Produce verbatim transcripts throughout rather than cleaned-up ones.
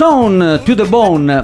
Stone to the Bone.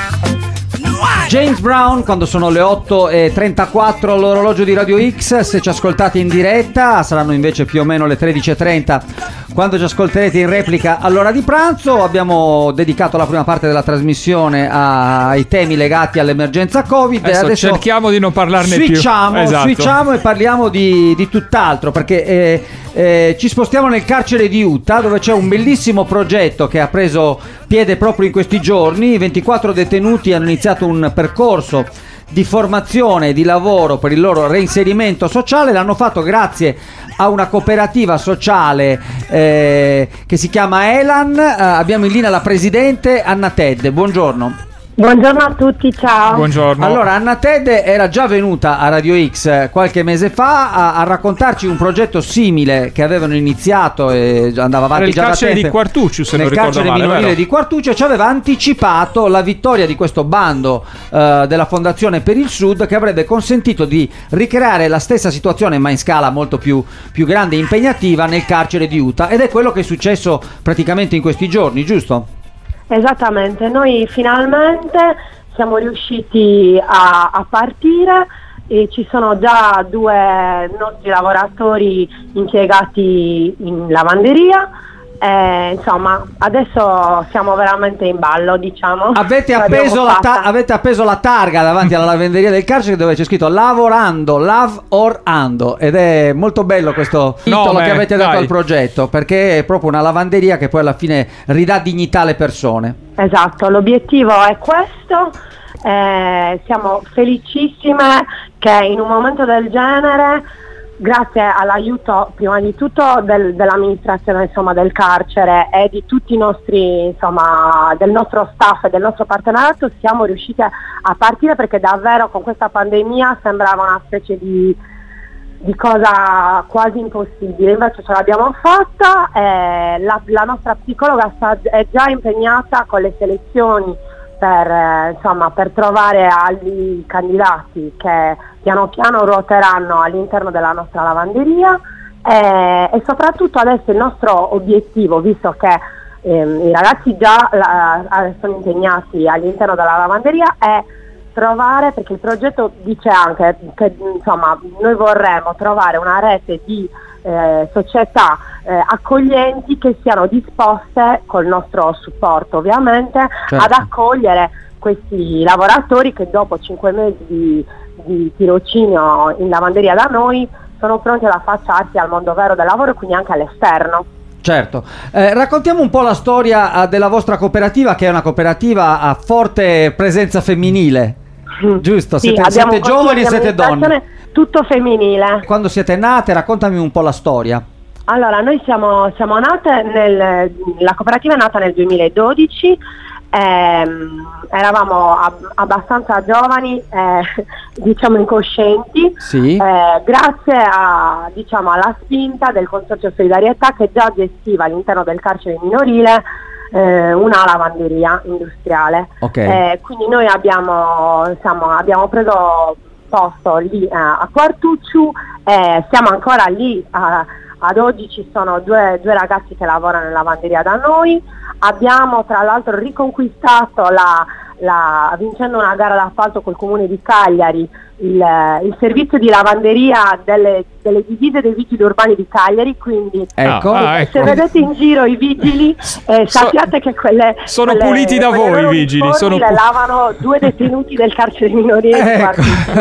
James Brown, quando sono le otto e trentaquattro all'orologio di Radio X. Se ci ascoltate in diretta saranno invece più o meno le tredici e trenta quando ci ascolterete in replica all'ora di pranzo. Abbiamo dedicato la prima parte della trasmissione ai temi legati all'emergenza Covid. Adesso, adesso cerchiamo di non parlarne switchiamo, più. Esatto. Switchiamo e parliamo di, di tutt'altro, perché eh, eh, ci spostiamo nel carcere di Utah, dove c'è un bellissimo progetto che ha preso piede proprio in questi giorni. ventiquattro detenuti hanno iniziato un percorso di formazione e di lavoro per il loro reinserimento sociale. L'hanno fatto grazie a una cooperativa sociale eh, che si chiama Elan. Eh, abbiamo in linea la presidente Anna Ted. Buongiorno. Buongiorno a tutti, ciao. Buongiorno. Allora, Anna Ted era già venuta a Radio X qualche mese fa a, a raccontarci un progetto simile che avevano iniziato e andava avanti già da tempo. Nel carcere di Quartuccio, se non ricordo male. Nel carcere minorile di Quartuccio, ci aveva anticipato la vittoria di questo bando uh, della Fondazione per il Sud, che avrebbe consentito di ricreare la stessa situazione, ma in scala molto più, più grande e impegnativa, nel carcere di Utah. Ed è quello che è successo praticamente in questi giorni, giusto? Esattamente, noi finalmente siamo riusciti a, a partire e ci sono già due nostri lavoratori impiegati in lavanderia. Eh, insomma, adesso siamo veramente in ballo, diciamo. Avete appeso, la ta- avete appeso la targa davanti alla lavanderia del carcere dove c'è scritto lavorando, love or ando, ed è molto bello questo titolo no, che beh, avete dato dai. al progetto, perché è proprio una lavanderia che poi alla fine ridà dignità alle persone. Esatto, l'obiettivo è questo. Eh, siamo felicissime che in un momento del genere, grazie all'aiuto prima di tutto del, dell'amministrazione, insomma, del carcere e di tutti i nostri, insomma, del nostro staff e del nostro partenariato, siamo riusciti a partire, perché davvero con questa pandemia sembrava una specie di, di cosa quasi impossibile. Invece ce l'abbiamo fatta. Eh, la, la nostra psicologa sta, è già impegnata con le selezioni per, eh, insomma, per trovare altri candidati che piano piano ruoteranno all'interno della nostra lavanderia, eh, e soprattutto adesso il nostro obiettivo, visto che ehm, i ragazzi già la, sono impegnati all'interno della lavanderia, è trovare, perché il progetto dice anche che, insomma, noi vorremmo trovare una rete di eh, società eh, accoglienti che siano disposte, col nostro supporto ovviamente, certo, ad accogliere questi lavoratori che dopo cinque mesi di, di tirocinio in lavanderia da noi sono pronti ad affacciarsi al mondo vero del lavoro e quindi anche all'esterno. Certo, eh, raccontiamo un po' la storia eh, della vostra cooperativa, che è una cooperativa a forte presenza femminile, mm. giusto? Sì, siete siete giovani e siete donne. Tutto femminile. Quando siete nate, raccontami un po' la storia. Allora, noi siamo, siamo nate nel, la cooperativa è nata nel duemiladodici. Ehm, eravamo ab- abbastanza giovani, eh, diciamo incoscienti, sì. eh, grazie a, diciamo, alla spinta del Consorzio Solidarietà, che già gestiva all'interno del carcere minorile eh, una lavanderia industriale. Okay. Eh, quindi noi abbiamo, siamo, abbiamo preso posto lì eh, a Quartuccio, eh, siamo ancora lì. A, Ad oggi ci sono due, due ragazzi che lavorano in lavanderia da noi. Abbiamo tra l'altro riconquistato, la, la, vincendo una gara d'appalto col Comune di Cagliari, il, il servizio di lavanderia delle, delle divise dei vigili urbani di Cagliari. Quindi ecco. Ah, ecco. se vedete in giro i vigili, eh, sappiate so, che quelle sono quelle, puliti da voi i vigili. Sono le pu- lavano due detenuti del carcere minorile. Ecco.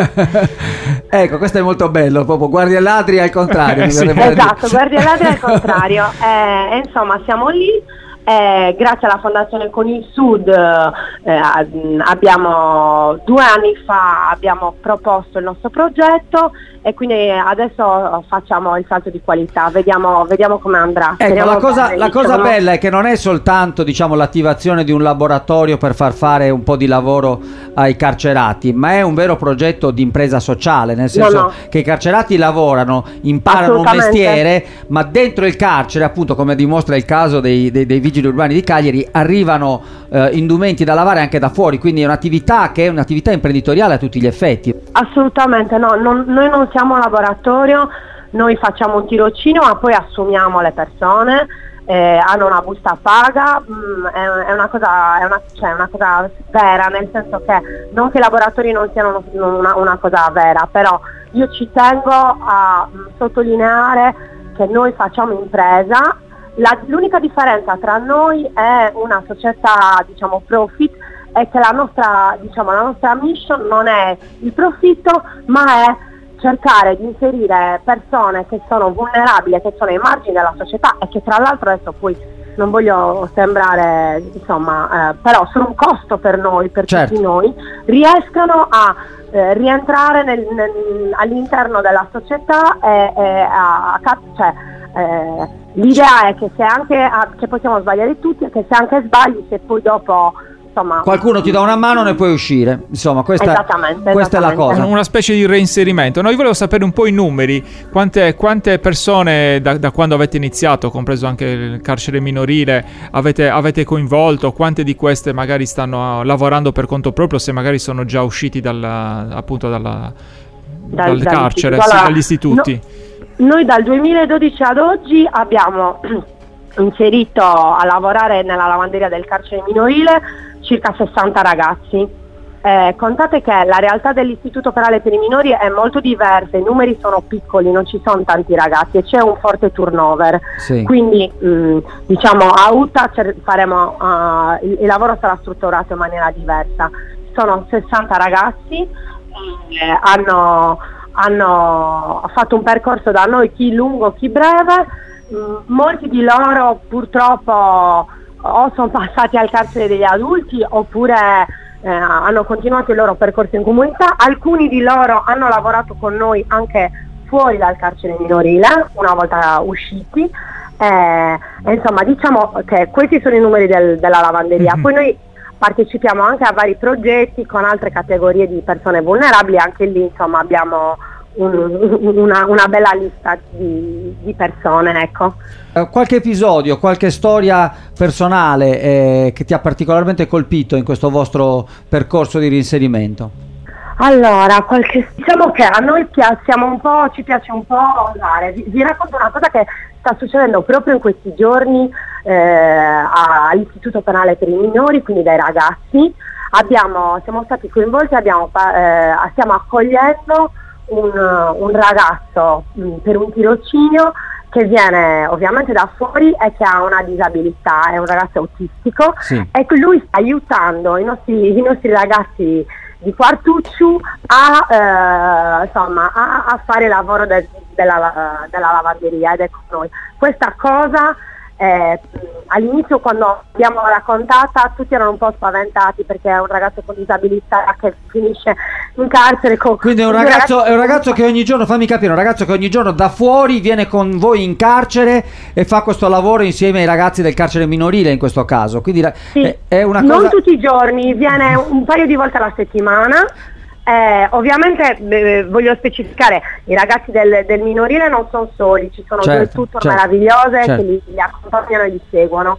Ecco, questo è molto bello, proprio guardi e ladri al contrario. Sì. Esatto, guardi e ladri al contrario. Eh, insomma, siamo lì. Eh, grazie alla Fondazione Con il Sud eh, abbiamo due anni fa abbiamo proposto il nostro progetto e quindi adesso facciamo il salto di qualità, vediamo, vediamo come andrà. Ecco, Speriamo la cosa, bene, la cosa diciamo. bella è che non è soltanto, diciamo, l'attivazione di un laboratorio per far fare un po' di lavoro ai carcerati, ma è un vero progetto di impresa sociale, nel senso no, no. che i carcerati lavorano, imparano un mestiere, ma dentro il carcere, appunto, come dimostra il caso dei, dei, dei vigili urbani di Cagliari, arrivano eh, indumenti da lavare anche da fuori, quindi è un'attività che è un'attività imprenditoriale a tutti gli effetti. Assolutamente no, non, noi non siamo un laboratorio, noi facciamo un tirocinio ma poi assumiamo le persone, eh, hanno una busta paga, mh, è, è, una cosa, è, una, cioè, una cosa vera, nel senso che non che i laboratori non siano una, una cosa vera, però io ci tengo a mh, sottolineare che noi facciamo impresa. La, l'unica differenza tra noi e una società, diciamo, profit, è che la nostra, diciamo, la nostra mission non è il profitto, ma è cercare di inserire persone che sono vulnerabili, che sono ai margini della società e che tra l'altro, adesso poi non voglio sembrare, insomma, eh, però sono un costo per noi, per certo. tutti noi, riescano a eh, rientrare nel, nel, all'interno della società e, e a, a cioè, eh, l'idea è che se anche a, che possiamo sbagliare tutti e che se anche sbagli, se poi dopo insomma qualcuno ti dà una mano ne puoi uscire, insomma questa, esattamente, questa esattamente. è la cosa, una specie di reinserimento. No, io volevo sapere un po' i numeri, quante, quante persone da, da quando avete iniziato, compreso anche il carcere minorile, avete, avete coinvolto, quante di queste magari stanno lavorando per conto proprio, se magari sono già usciti dalla, appunto dalla, dal, dal carcere, sì, allora, dagli istituti. No, noi dal duemiladodici ad oggi abbiamo inserito a lavorare nella lavanderia del carcere minorile circa sessanta ragazzi. Eh, contate che la realtà dell'istituto penale per i minori è molto diversa, i numeri sono piccoli, non ci sono tanti ragazzi e c'è un forte turnover, sì. Quindi mh, diciamo a U T A faremo, uh, il, il lavoro sarà strutturato in maniera diversa. Sono sessanta ragazzi, eh, hanno, hanno fatto un percorso da noi, chi lungo chi breve, mh, molti di loro purtroppo o sono passati al carcere degli adulti oppure eh, hanno continuato il loro percorso in comunità, alcuni di loro hanno lavorato con noi anche fuori dal carcere minorile una volta usciti, eh, e insomma diciamo che questi sono i numeri del, della lavanderia. Mm-hmm. Poi noi partecipiamo anche a vari progetti con altre categorie di persone vulnerabili, anche lì insomma abbiamo Un, una, una bella lista di, di persone, ecco. Qualche episodio, qualche storia personale eh, che ti ha particolarmente colpito in questo vostro percorso di reinserimento? Allora, qualche, diciamo che a noi piacciamo un po', ci piace un po' andare. Vi, vi racconto una cosa che sta succedendo proprio in questi giorni eh, all'Istituto Penale per i Minori, quindi dai ragazzi. Abbiamo, siamo stati coinvolti, abbiamo, eh, stiamo accogliendo Un, un ragazzo mh, per un tirocinio che viene ovviamente da fuori e che ha una disabilità, è un ragazzo autistico, sì. E lui sta aiutando i nostri, i nostri ragazzi di Quartucciu a, eh, insomma, a, a fare il lavoro de, della, della lavanderia ed è con noi. Questa cosa eh, all'inizio quando l'abbiamo raccontata tutti erano un po' spaventati perché è un ragazzo con disabilità che finisce in carcere con, quindi è un ragazzo, ragazzi... è un ragazzo che ogni giorno, fammi capire, un ragazzo che ogni giorno da fuori viene con voi in carcere e fa questo lavoro insieme ai ragazzi del carcere minorile in questo caso, quindi sì, è, è una cosa... non tutti i giorni, viene un paio di volte alla settimana. Eh, ovviamente eh, voglio specificare, i ragazzi del, del minorile non sono soli, ci sono certo, due tutor certo, meravigliose certo. che li, li accompagnano e li seguono.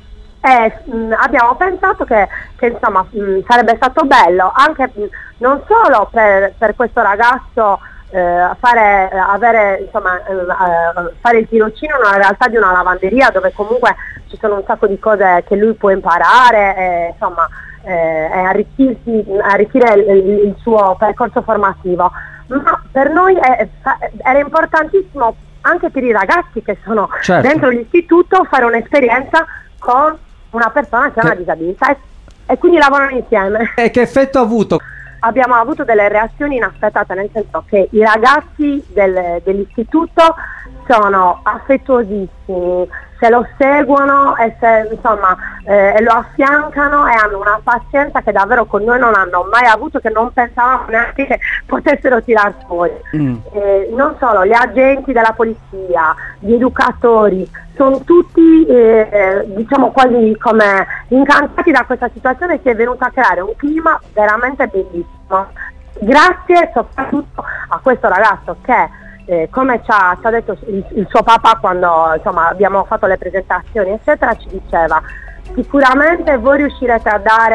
Eh, mh, abbiamo pensato che, che insomma mh, sarebbe stato bello anche mh, non solo per, per questo ragazzo eh, fare, avere, insomma, eh, fare il tirocinio nella realtà di una lavanderia dove comunque ci sono un sacco di cose che lui può imparare, eh, insomma Eh, arricchirsi, arricchire il, il suo percorso formativo, ma per noi è, era importantissimo anche per i ragazzi che sono certo. dentro l'istituto fare un'esperienza con una persona che ha una disabilità e, e quindi lavorano insieme. E che effetto ha avuto? Abbiamo avuto delle reazioni inaspettate, nel senso che i ragazzi del, dell'istituto sono affettuosissimi, se lo seguono e se, insomma, eh, lo affiancano e hanno una pazienza che davvero con noi non hanno mai avuto, che non pensavamo neanche che potessero tirar fuori. Mm. Eh, non solo, gli agenti della polizia, gli educatori, sono tutti eh, diciamo quasi come incantati da questa situazione, si è venuta a creare un clima veramente bellissimo. Grazie soprattutto a questo ragazzo che Eh, come ci ha, ci ha detto il, il suo papà quando insomma abbiamo fatto le presentazioni eccetera, ci diceva sicuramente voi riuscirete a dare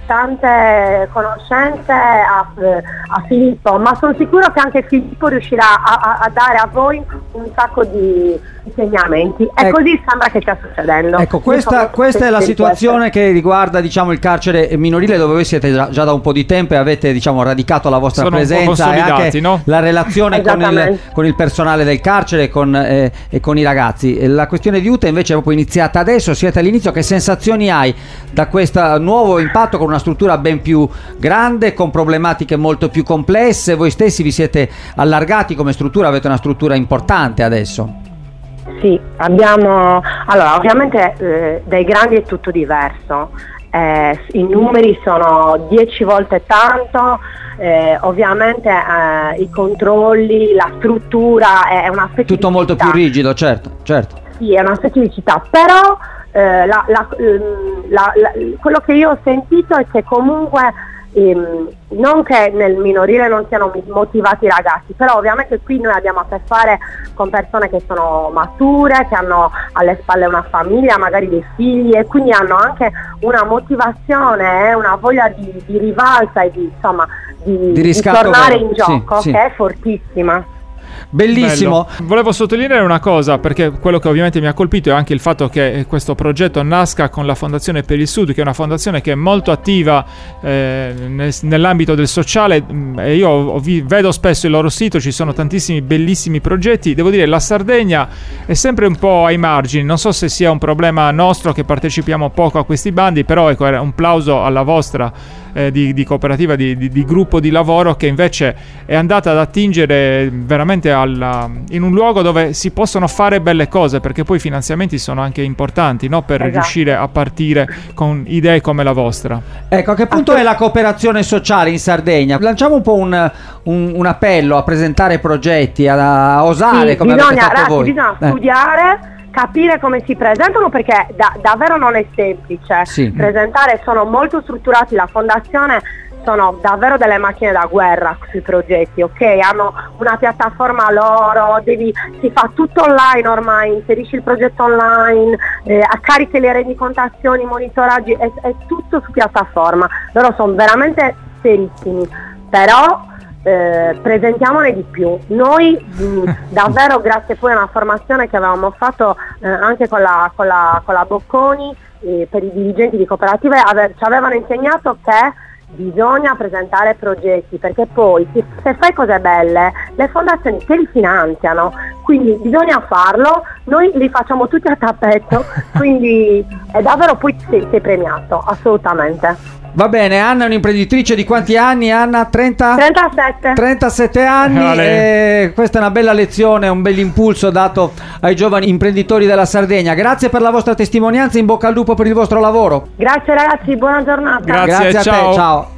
tante conoscenze a, a Filippo, ma sono sicuro che anche Filippo riuscirà a, a, a dare a voi un sacco di insegnamenti, e ecco, così sembra che stia succedendo. Ecco, questa, questa è la situazione che riguarda, diciamo, il carcere minorile, dove voi siete già, già da un po' di tempo e avete, diciamo, radicato la vostra Sono presenza e anche, no? la relazione con il, con il personale del carcere con, eh, e con i ragazzi. La questione di Utah invece è proprio iniziata adesso, siete all'inizio. Che sensazioni hai da questo nuovo impatto con una struttura ben più grande, con problematiche molto più complesse? Voi stessi vi siete allargati come struttura, avete una struttura importante adesso. Sì, abbiamo, allora ovviamente eh, dai grandi è tutto diverso, eh, i numeri sono dieci volte tanto, eh, ovviamente eh, i controlli, la struttura è una specificità. Tutto molto più rigido, certo, certo. Sì, è una specificità, però eh, la, la, la, la, quello che io ho sentito è che comunque ehm, non che nel minorile non siano motivati i ragazzi, però ovviamente qui noi abbiamo a che fare con persone che sono mature, che hanno alle spalle una famiglia, magari dei figli, e quindi hanno anche una motivazione, eh, una voglia di, di rivalsa e di, insomma, di, di, di tornare in gioco, sì, sì, che è fortissima. Bellissimo. Bello. Volevo sottolineare una cosa, perché quello che ovviamente mi ha colpito è anche il fatto che questo progetto nasca con la Fondazione per il Sud, che è una fondazione che è molto attiva eh, nel, nell'ambito del sociale, e io vi, vedo spesso il loro sito, ci sono tantissimi bellissimi progetti. Devo dire, la Sardegna è sempre un po' ai margini, non so se sia un problema nostro che partecipiamo poco a questi bandi, però ecco, un plauso alla vostra eh, di, di cooperativa, di, di, di gruppo di lavoro, che invece è andata ad attingere veramente alla, in un luogo dove si possono fare belle cose, perché poi i finanziamenti sono anche importanti, no? Per esatto. riuscire a partire con idee come la vostra. Ecco, a che punto è la cooperazione sociale in Sardegna? Lanciamo un po' un, un, un appello a presentare progetti, a, a osare, sì, come bisogna, avete fatto ragazzi, voi. Bisogna eh. studiare, capire come si presentano, perché da, davvero non è semplice sì. presentare, sono molto strutturati, la fondazione sono davvero delle macchine da guerra sui progetti, ok? Hanno una piattaforma loro, devi, si fa tutto online ormai, inserisci il progetto online, eh, carichi le rendicontazioni, i monitoraggi, è, è tutto su piattaforma, loro sono veramente serissimi, però Eh, presentiamone di più. Noi mh, davvero grazie poi a una formazione che avevamo fatto eh, anche con la, con la, con la Bocconi eh, per i dirigenti di cooperative, ave- ci avevano insegnato che bisogna presentare progetti, perché poi se, se fai cose belle le fondazioni te li finanziano, quindi bisogna farlo, noi li facciamo tutti a tappeto, quindi è davvero, poi sei, sei premiato, assolutamente. Va bene, Anna è un'imprenditrice di quanti anni, Anna? trenta? trentasette. trentasette anni, e questa è una bella lezione, un bel impulso dato ai giovani imprenditori della Sardegna. Grazie per la vostra testimonianza, in bocca al lupo per il vostro lavoro. Grazie ragazzi, buona giornata. Grazie, Grazie a ciao. te, ciao.